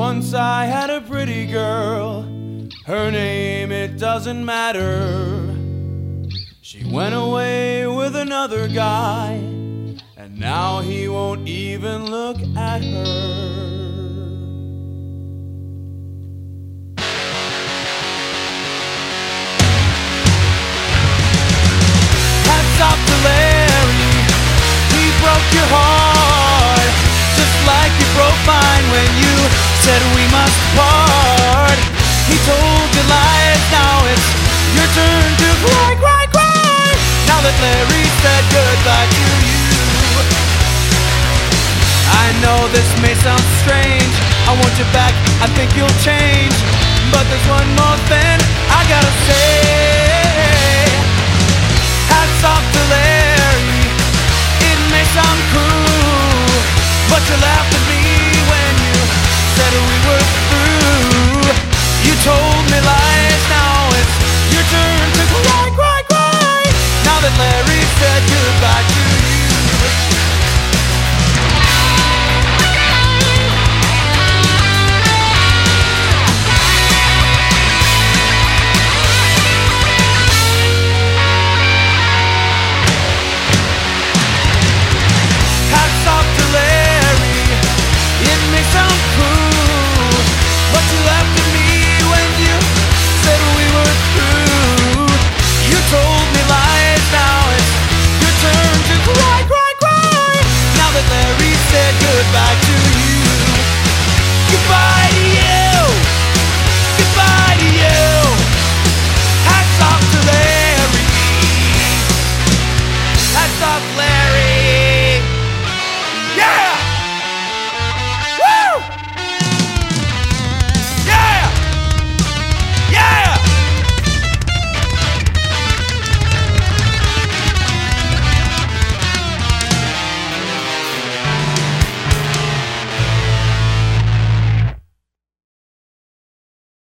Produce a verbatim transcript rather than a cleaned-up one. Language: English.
Once I had a pretty girl, her name it doesn't matter. She went away with another guy, and now he won't even look at her. Hats off to Larry, he broke your heart, just like you broke mine when you said we must part. He told you lies, now it's your turn to cry, cry, cry. Now that Larry said goodbye to you, I know this may sound strange, I want you back, I think you'll change, but there's one more thing I gotta say. Hats off to Larry, it may sound cruel, but you laughed at me when you said we were through. You told me lies, now it's your turn to cry, cry, cry. Now that Larry said goodbye to you. Hats off to Larry, it may sound cruel, but you laughed at me when you said we were through. You told me lies, now it's your turn to cry, cry, cry. Now that Larry said goodbye to